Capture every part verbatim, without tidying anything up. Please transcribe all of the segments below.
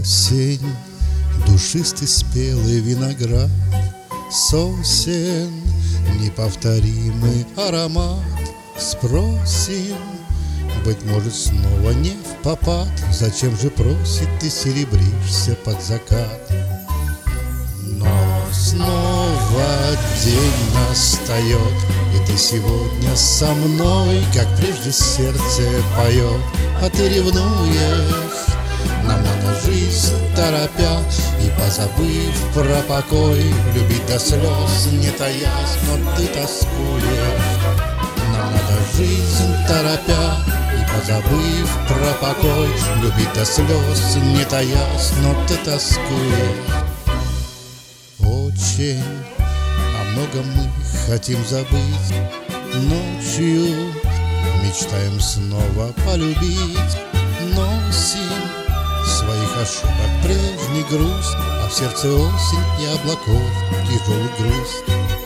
Осень, душистый спелый виноград, сосен, неповторимый аромат. Спросим, быть может, снова не впопад, зачем же просит ты серебришься под закат? Но снова день настает, и ты сегодня со мной, как прежде сердце поет, а ты ревнуешь. Нам надо жизнь торопя и позабыв про покой, любить до слез не таясь, но ты тоскуешь. Нам надо жизнь торопя и позабыв про покой, любить до слез не таясь, но ты тоскуешь. Очень о многом мы хотим забыть, ночью мечтаем снова полюбить, носим своих ошибок прежний груз, а в сердце осень и облаков тяжелый груз.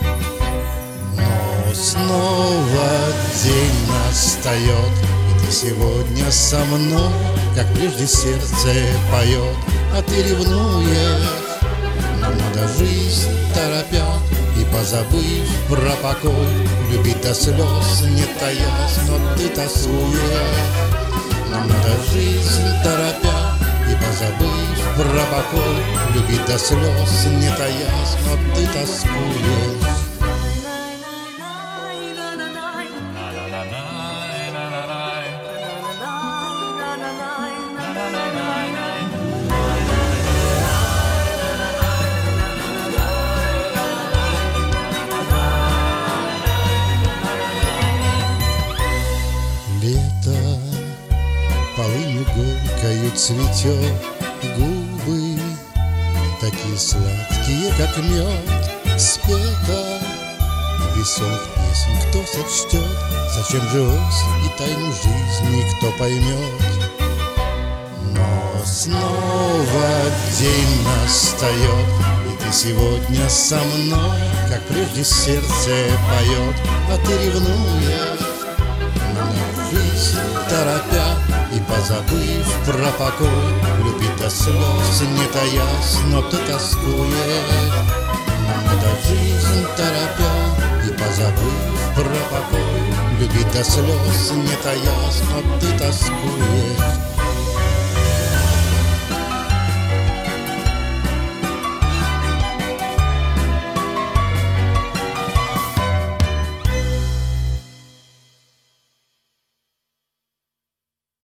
Но снова день настает, и ты сегодня со мной, как прежде сердце поет, а ты ревнуешь. Нам надо жизнь торопя и позабыв про покой, любить до слез не таясь, но ты тоскуешь. Нам надо жизнь торопя и позабыв про покой, любить до слез не таясь, но ты тоскуешь. Лето полынью горькою цветет, губы такие сладкие, как мед, спета веселых песен кто сочтет, зачем же осень и тайну жизни кто поймет? Но снова день настает, и ты сегодня со мной, как прежде сердце поет, а ты ревнуешь. Жизнь торопя и позабыв про покой, любить до слез не таясь, но ты тоскуешь. Нам надо жизнь торопя и позабыв про покой, любить до слез не таясь, но ты тоскуешь.